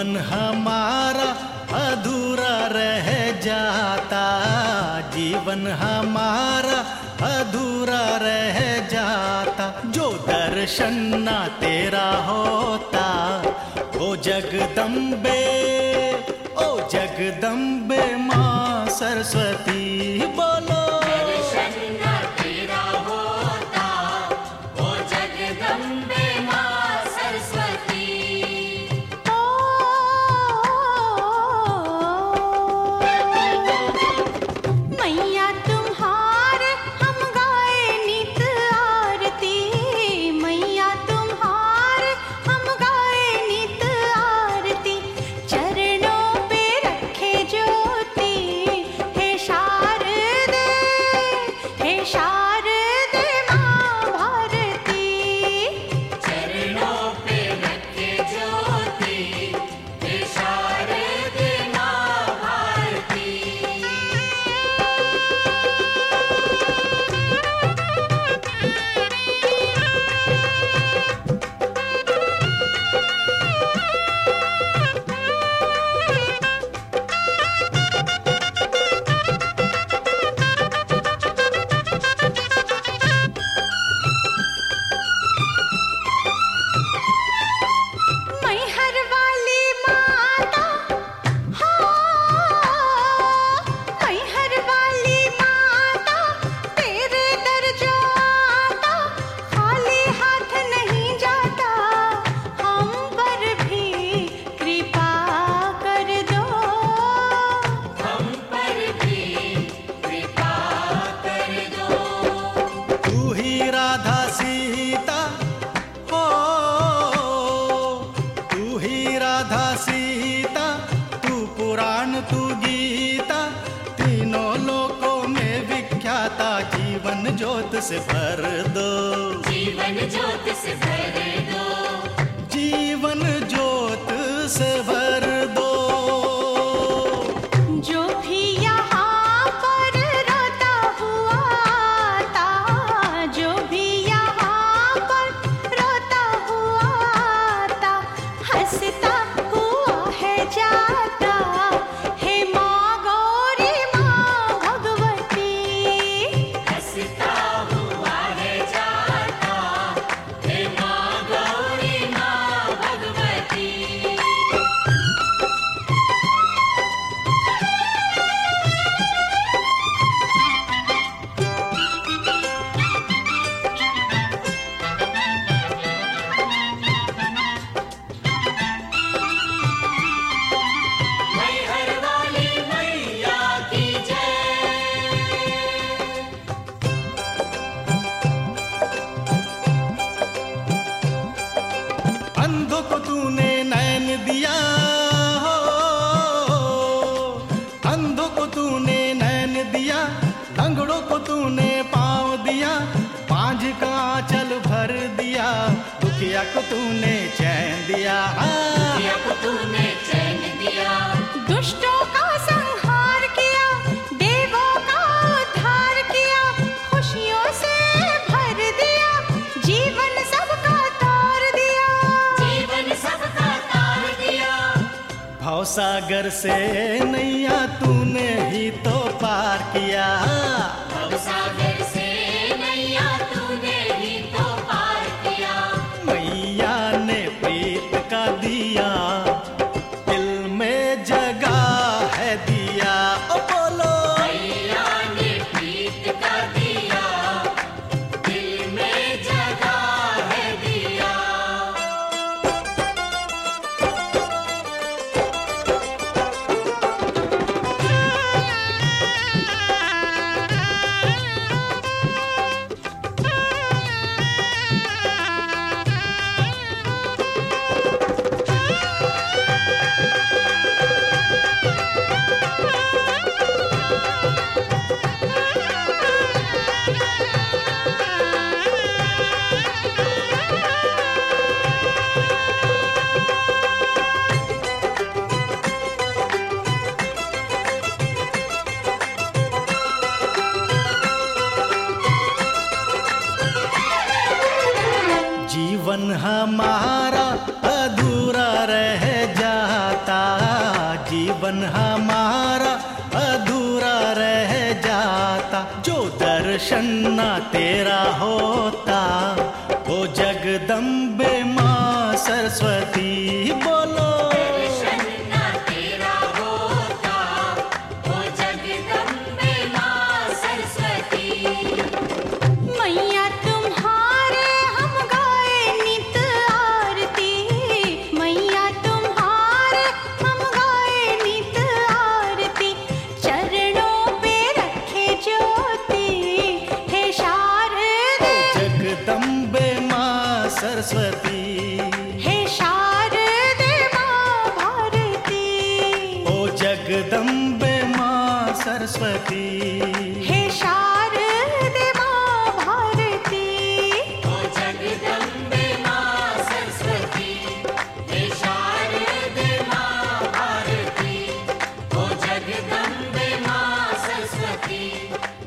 जीवन हमारा अधूरा रह जाता, जीवन हमारा अधूरा रह जाता। जो दर्शन ना तेरा होता, ओ जगदम्बे, ओ जगदम्बे माँ सरस्वती बोलो। दर्शन ना तेरा होता, ओ जगदम्बे माँ सरस्वती। मैया तुम्हारे हम गाए नित आरती, मैया तुम्हारे हम गाए नित आरती। चरणों पे रखे ज्योति, हे शारदे, हे शारदे माँ भारती। चरणों पे रखे ज्योति, हे शारदे माँ भारती। मैहर वाली माता, मैहर वाली माता, तेरे दर जो आता, खाली हाथ नहीं जाता। हम पर भी कृपा कर दो, हम पर भी कृपा कर दो। तू ही राधा सीता हो, तू ही राधा सीता, तू पुराण तू गीता, तीनों लोकों में विख्याता। जीवन ज्योत से भर दो, जीवन ज्योत से भर दो, जीवन ज्योत से भर दो। जो भी यहाँ पर रोता हुआ आता, जो भी यहाँ पर रोता हुआ आता, हंसता हुआ है जाता। हे माँ गौरी माँ भगवती, हंसता हुआ है जाता, हे माँ गौरी माँ भगवती। मैहर वाली मैया की जय। अंधों को तूने नैन दिया हो, अंधों को तूने नैन दिया, लंगड़ों को तूने पाँव दिया, पांझ का आंचल भर दिया, दुखिया को तूने चैन दिया। दुखिया को तूने चैन दिया, दुष्टों का संहार किया, देवों का उद्धार किया, खुशियों से भर दिया, जीवन सबका तार दिया। जीवन सबका तार दिया। भवसागर से नैया तूने ही तो पार किया, भवसागर से नैया तूने ही तो पार किया। मैया ने प्रीत का दिया, दिल में जगा है दिया। ओ बोलो मैया ने प्रीत का दिया, दिल में जगा है दिया। सरस्वती। हे शारदे माँ भारती, ओ जगदम्बे माँ सरस्वती। हे शारदे माँ भारती, ओ जगदम्बे माँ सरस्वती, हे शारदे माँ भारती, ओ जगदम्बे माँ सरस्वती,